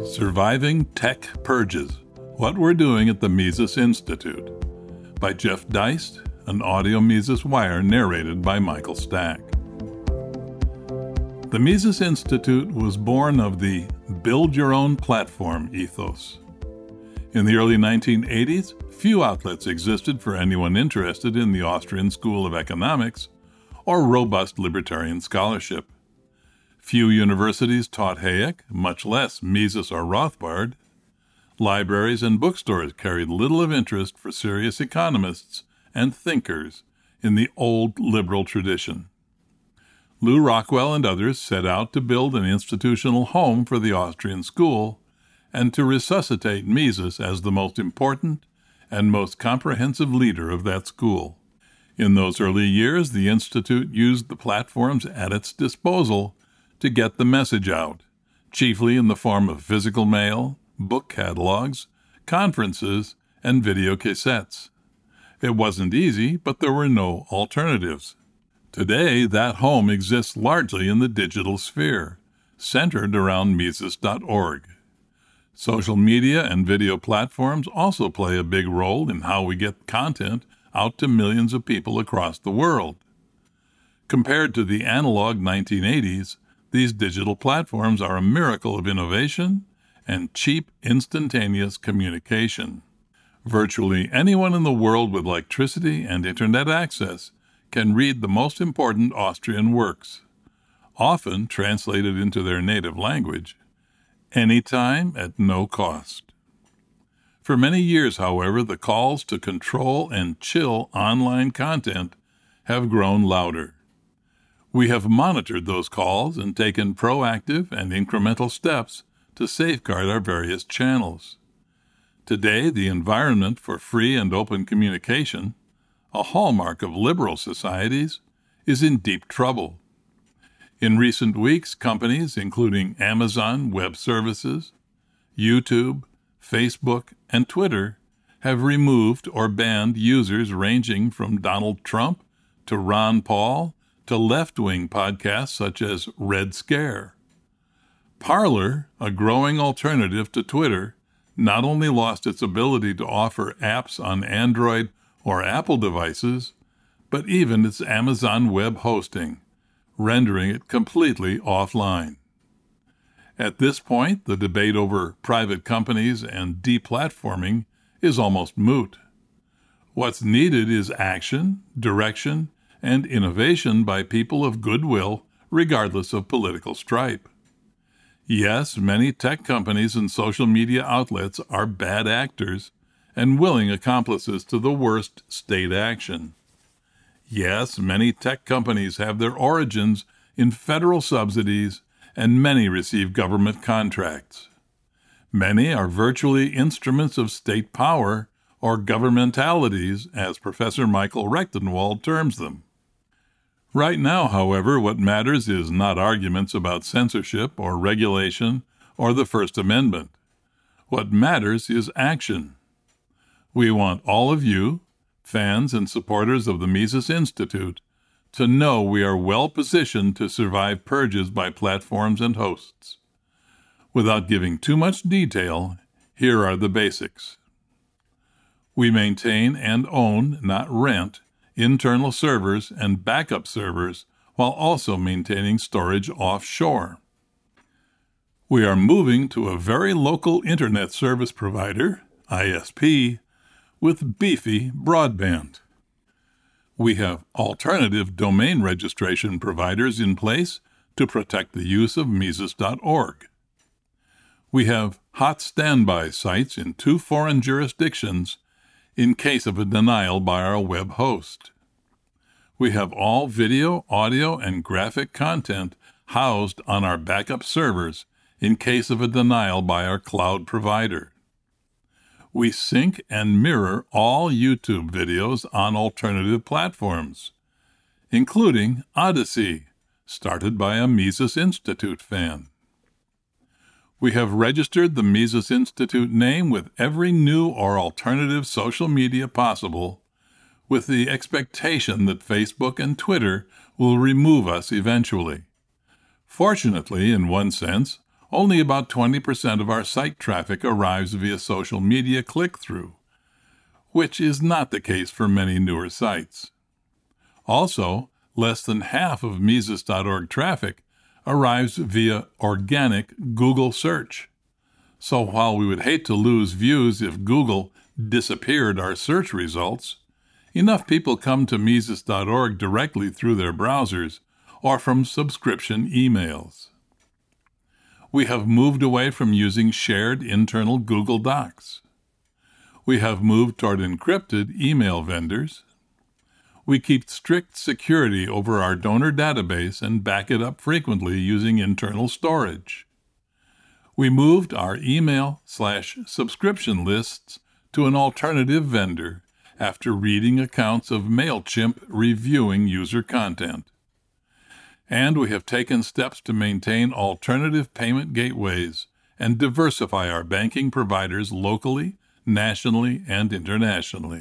Surviving Tech Purges, What We're Doing at the Mises Institute, by Jeff Deist, an audio Mises Wire narrated by Michael Stack. The Mises Institute was born of the build your own platform ethos. In the early 1980s, few outlets existed for anyone interested in the Austrian School of Economics or robust libertarian scholarship. Few universities taught Hayek, much less Mises or Rothbard. Libraries and bookstores carried little of interest for serious economists and thinkers in the old liberal tradition. Lew Rockwell and others set out to build an institutional home for the Austrian school and to resuscitate Mises as the most important and most comprehensive leader of that school. In those early years, the Institute used the platforms at its disposal to get the message out, chiefly in the form of physical mail, book catalogs, conferences, and video cassettes. It wasn't easy, but there were no alternatives. Today, that home exists largely in the digital sphere, centered around Mises.org. Social media and video platforms also play a big role in how we get content out to millions of people across the world. Compared to the analog 1980s, these digital platforms are a miracle of innovation and cheap, instantaneous communication. Virtually anyone in the world with electricity and internet access can read the most important Austrian works, often translated into their native language, anytime at no cost. For many years, however, the calls to control and chill online content have grown louder. We have monitored those calls and taken proactive and incremental steps to safeguard our various channels. Today, the environment for free and open communication, a hallmark of liberal societies, is in deep trouble. In recent weeks, companies including Amazon Web Services, YouTube, Facebook, and Twitter have removed or banned users ranging from Donald Trump to Ron Paul to left-wing podcasts such as Red Scare. Parler, a growing alternative to Twitter, not only lost its ability to offer apps on Android or Apple devices, but even its Amazon web hosting, rendering it completely offline. At this point, the debate over private companies and deplatforming is almost moot. What's needed is action, direction, and innovation by people of goodwill, regardless of political stripe. Yes, many tech companies and social media outlets are bad actors and willing accomplices to the worst state action. Yes, many tech companies have their origins in federal subsidies, and many receive government contracts. Many are virtually instruments of state power, or governmentalities, as Professor Michael Rechtenwald terms them. Right now, however, what matters is not arguments about censorship or regulation or the First Amendment. What matters is action. We want all of you, fans and supporters of the Mises Institute, to know we are well positioned to survive purges by platforms and hosts. Without giving too much detail, here are the basics. We maintain and own, not rent, internal servers and backup servers while also maintaining storage offshore. We are moving to a very local internet service provider, ISP, with beefy broadband. We have alternative domain registration providers in place to protect the use of Mises.org. We have hot standby sites in 2 foreign jurisdictions in case of a denial by our web host. We have all video, audio, and graphic content housed on our backup servers in case of a denial by our cloud provider. We sync and mirror all YouTube videos on alternative platforms, including Odyssey, started by a Mises Institute fan. We have registered the Mises Institute name with every new or alternative social media possible, with the expectation that Facebook and Twitter will remove us eventually. Fortunately, in one sense, only about 20% of our site traffic arrives via social media click-through, which is not the case for many newer sites. Also, less than half of Mises.org traffic arrives via organic Google search. So while we would hate to lose views if Google disappeared our search results, enough people come to Mises.org directly through their browsers or from subscription emails. We have moved away from using shared internal Google Docs. We have moved toward encrypted email vendors. We keep strict security over our donor database and back it up frequently using internal storage. We moved our email/subscription lists to an alternative vendor after reading accounts of MailChimp reviewing user content. And we have taken steps to maintain alternative payment gateways and diversify our banking providers locally, nationally, and internationally.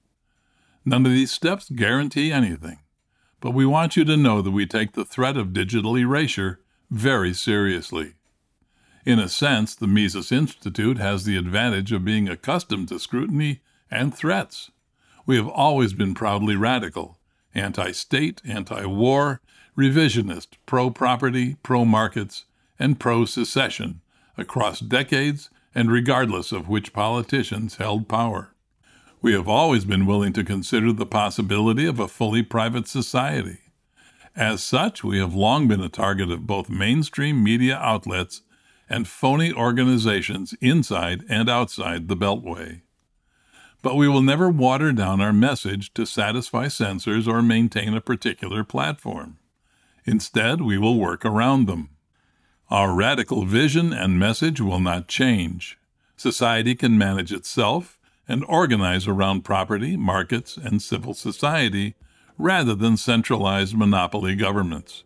None of these steps guarantee anything, but we want you to know that we take the threat of digital erasure very seriously. In a sense, the Mises Institute has the advantage of being accustomed to scrutiny and threats. We have always been proudly radical, anti-state, anti-war, revisionist, pro-property, pro-markets, and pro-secession across decades and regardless of which politicians held power. We have always been willing to consider the possibility of a fully private society. As such, we have long been a target of both mainstream media outlets and phony organizations inside and outside the Beltway. But we will never water down our message to satisfy censors or maintain a particular platform. Instead, we will work around them. Our radical vision and message will not change. Society can manage itself and organize around property, markets, and civil society rather than centralized monopoly governments.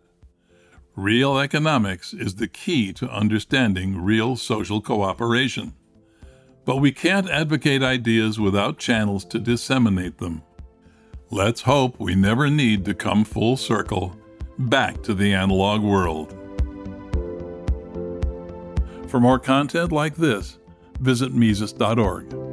Real economics is the key to understanding real social cooperation. But we can't advocate ideas without channels to disseminate them. Let's hope we never need to come full circle back to the analog world. For more content like this, visit Mises.org.